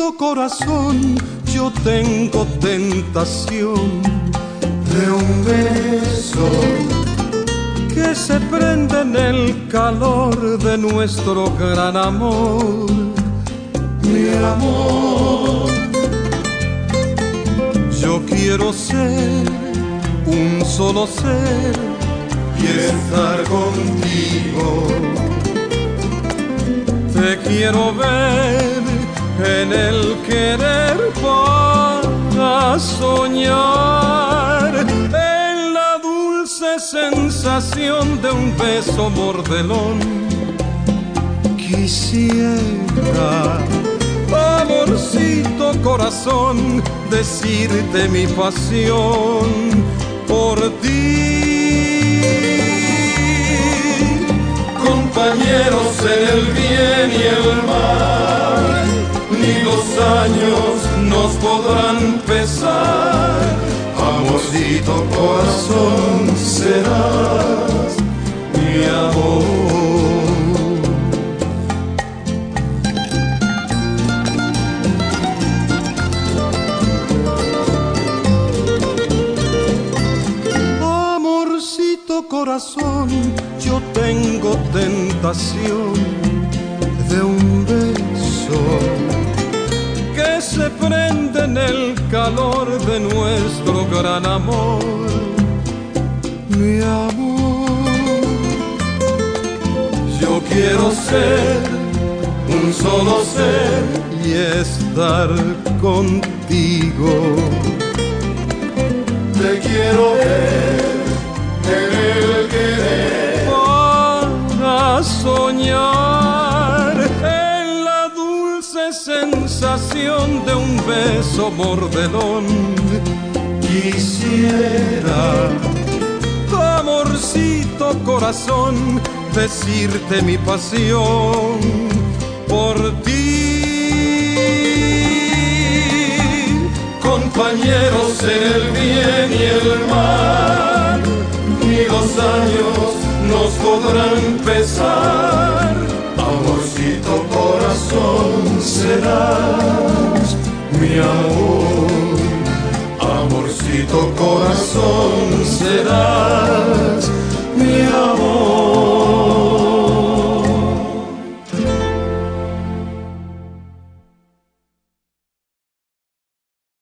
Corazón, yo tengo tentación de un beso que se prende en el calor de nuestro gran amor. Mi amor, yo quiero ser un solo ser y estar contigo. Te quiero ver en el querer para soñar, en la dulce sensación de un beso mordelón. Quisiera, amorcito corazón, decirte mi pasión por ti. Compañeros en el bien y el mal, ni los años nos podrán pesar. Amorcito corazón, serás mi amor. Amorcito corazón, yo tengo tentación de un beso que se prende en el calor de nuestro gran amor. Mi amor, yo quiero ser un solo ser y estar contigo. Te quiero ver en el querer para soñar, sensación de un beso mordelón. Quisiera, amorcito corazón, decirte mi pasión por ti. Compañeros en el bien y el mal, ni los años nos podrán pesar. Amorcito corazón, serás mi amor. Amorcito corazón, serás